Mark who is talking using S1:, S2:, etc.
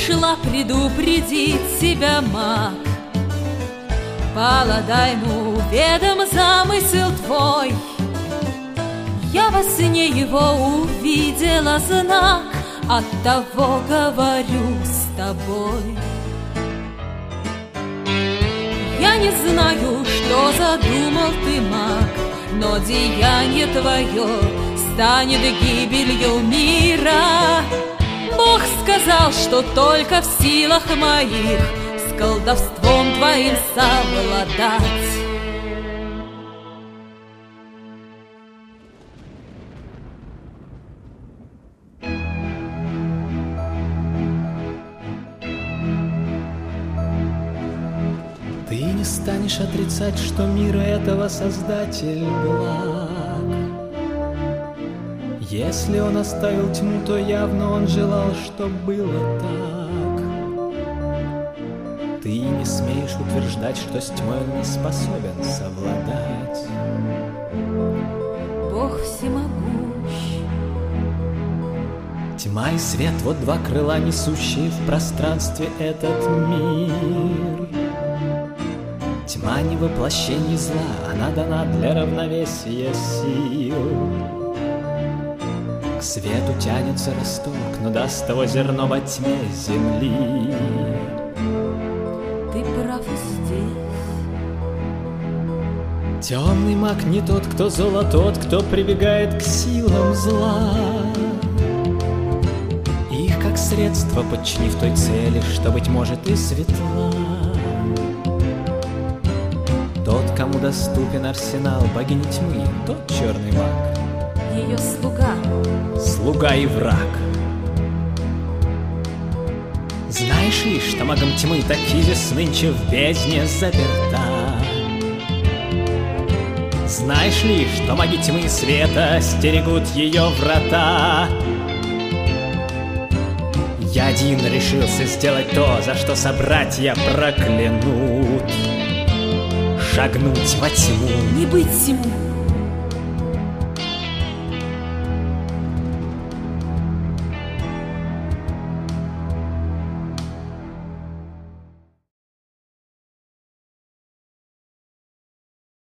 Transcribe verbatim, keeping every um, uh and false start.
S1: пришла предупредить тебя, маг. Паладайну ведом замысел твой. Я во сне его увидела знак, оттого говорю с тобой. Я не знаю, что задумал ты, маг, но деяние твое станет гибелью мира. Бог сказал, что только в силах моих с колдовством твоим совладать.
S2: Ты не станешь отрицать, что мира этого Создатель благ. Если он оставил тьму, то явно он желал, чтоб было так. Ты не смеешь утверждать, что с тьмой он не способен совладать.
S1: Бог всемогущ.
S2: Тьма и свет — вот два крыла, несущие в пространстве этот мир. Тьма не воплощение зла, она дана для равновесия сил. К свету тянется росток, но даст того зерно во тьме земли.
S1: Ты прав здесь.
S2: Темный маг не тот, кто зол, а тот, кто прибегает к силам зла. Их как средство подчинив той цели, что, быть может, и светла. Тот, кому доступен арсенал богини тьмы, тот черный маг.
S1: Ее слуга.
S2: Слуга и враг. Знаешь ли, что магом тьмы Такизис нынче в бездне заперта? Знаешь ли, что маги тьмы и света стерегут ее врата? Я один решился сделать то, за что собратья проклянут. Шагнуть во тьму.
S1: Не быть всему.